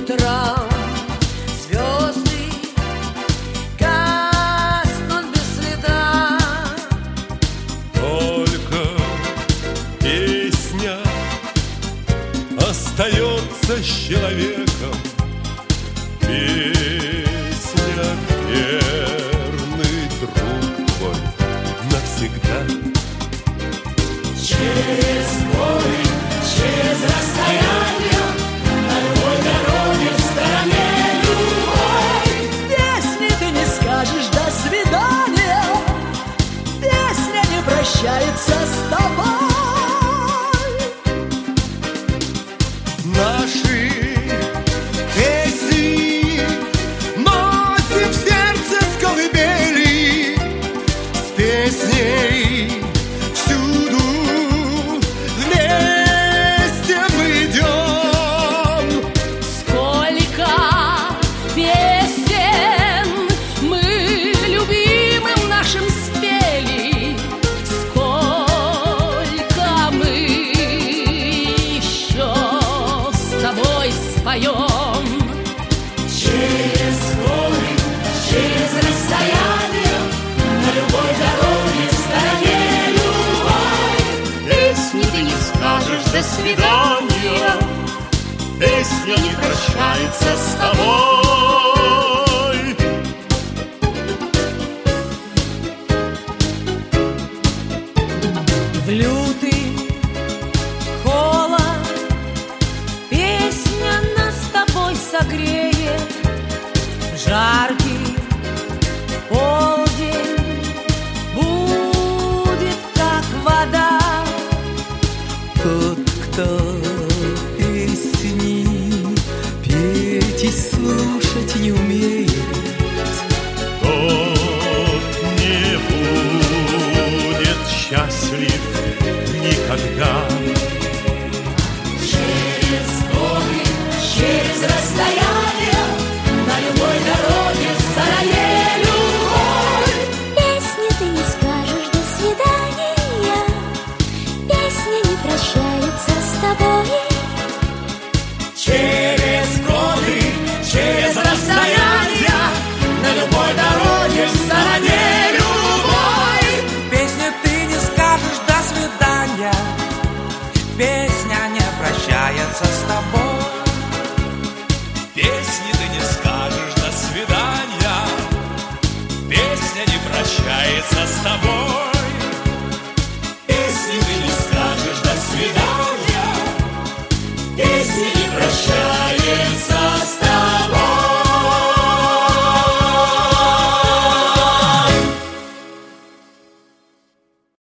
утром звезды гаснут без следа. Только песня остается с человеком. Песня — верный друг твой навсегда. Через горы, через расстояние, на любой дороге в стороне любой. Песни ты не скажешь «до свидания», песня не прощается с тобой. Наши песни носим в сердце с колыбели, с песней всюду вместе мы идем. Сколько песен мы любимым нашим спели, сколько мы еще с тобой споем. Через горы, через расстояние, на любой дороге в стороне любой. Песни ты не скажешь «до свидания», песня не прощается с тобой. В лютый холод песня нас с тобой согреет. В жаркий полдень будет как вода. Тот, кто песни петь и слушать не умеет, Тот не будет счастлив никогда. Через горы, через расстояние, на любой дороге в стороне любой. Песни ты не скажешь «до свидания», песня не прощается с тобой. Через годы, через расстояние, на любой дороге в стороне любой. песня ты не скажешь «до свидания», песня не прощается с тобой. Песни ты не скажешь «до свидания», песня не прощается с тобой.